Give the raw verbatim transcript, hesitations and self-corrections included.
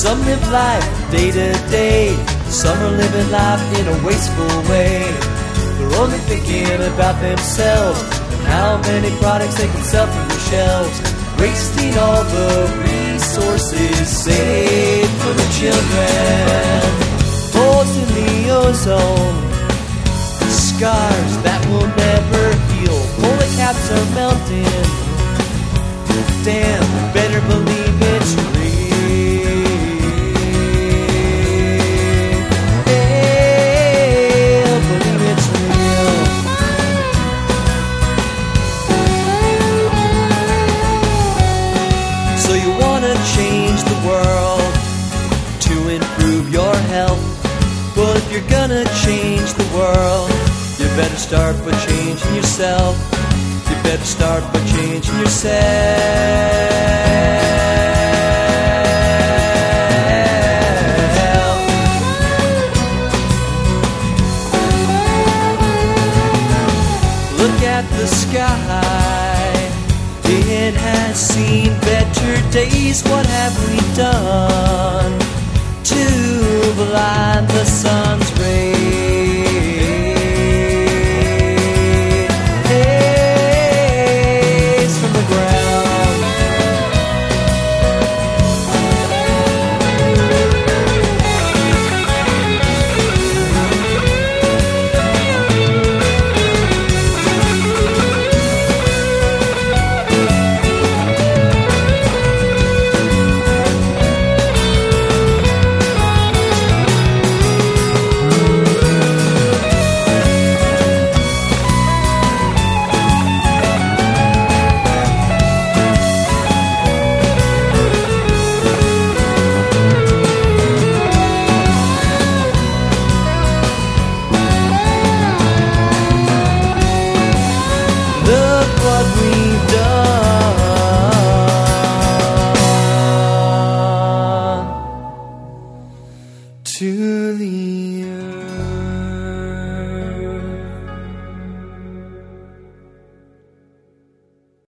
Some live life day to day, some are living life in a wasteful way. They're only thinking about themselves and how many products they can sell from their shelves, wasting all the resources saved for the children. Holes in the ozone, scars that will never heal. Polar caps are melting. Damn, better believe it's real. Yeah, believe it's real. So you wanna change the world to improve your health. Well, if you're gonna change the world, you better start by changing yourself. You better start by changing yourself. Look at the sky, it has seen better days. What have we done to blind the sun's rays from the ground? Look what we've done to the